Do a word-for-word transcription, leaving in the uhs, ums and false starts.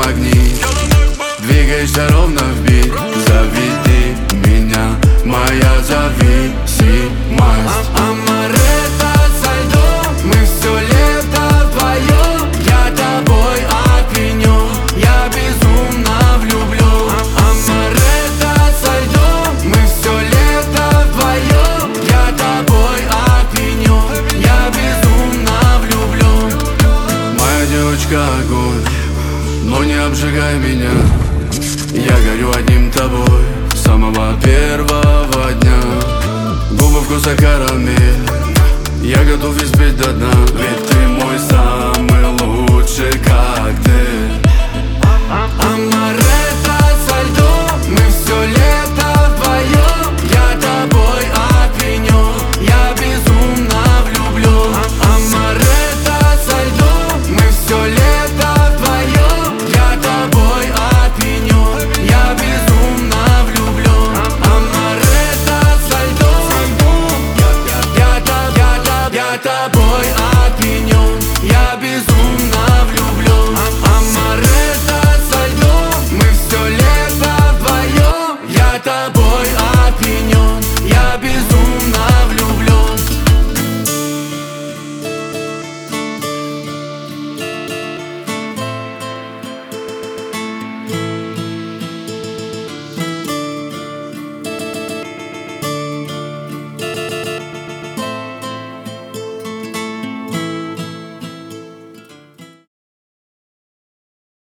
магнит. Двигаешься ровно в бит. Заведи меня, моя зависимость. Амаретто со льдом, мы все лето вдвоем. Я тобой опьянен, я безумно влюблен. Амаретто со льдом, мы все лето вдвоем. Я тобой опьянен, я безумно влюблен. Моя девочка огонь, но не обжигай меня. Я горю одним тобой с самого первого дня. Губы вкуса карамель, я готов испить до дна. Ведь